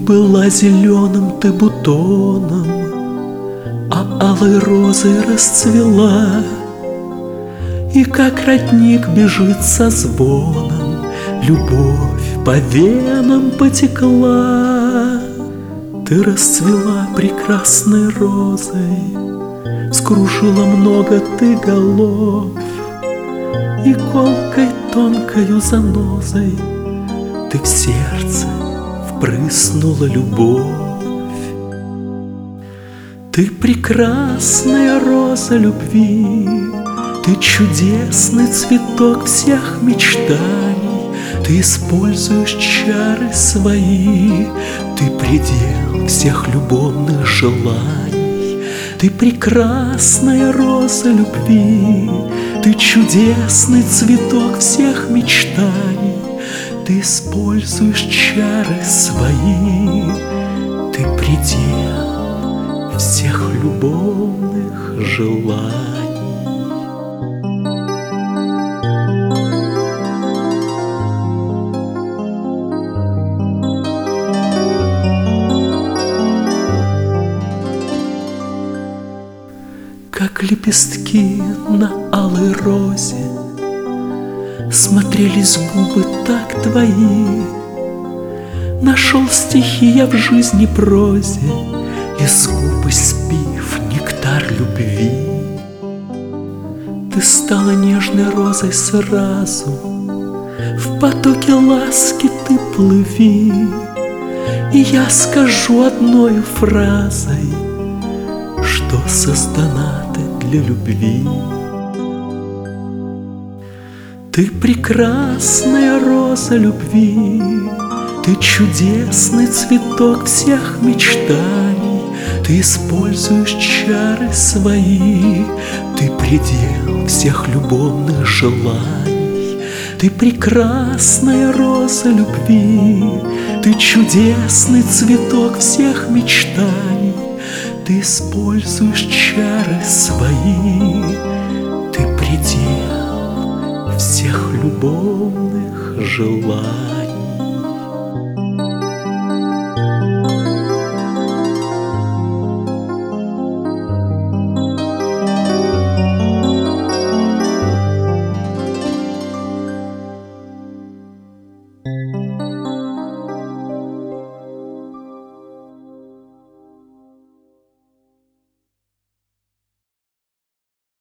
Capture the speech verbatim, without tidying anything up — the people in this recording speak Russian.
была зеленым ты бутоном, а алой розой расцвела, и как родник бежит со звоном, любовь по венам потекла. Ты расцвела прекрасной розой, скружила много ты голов, и колкой тонкою занозой ты в сердце впрыснула любовь. Ты прекрасная роза любви, ты чудесный цветок всех мечтаний, ты используешь чары свои, ты предел всех любовных желаний. Ты прекрасная роза любви, ты чудесный цветок всех мечтаний, ты используешь чары свои, ты предел всех любовных желаний. Как лепестки на алой розе смотрелись губы так твои. Нашел стихи я в жизни прозе, из губ испив нектар любви. Ты стала нежной розой сразу, в потоке ласки ты плыви, и я скажу одною фразой, что создана ты для любви. Ты прекрасная роза любви, ты чудесный цветок всех мечтаний, ты используешь чары свои, ты предел всех любовных желаний. Ты прекрасная роза любви, ты чудесный цветок всех мечтаний, ты используешь чары свои, ты предел всех любовных желаний.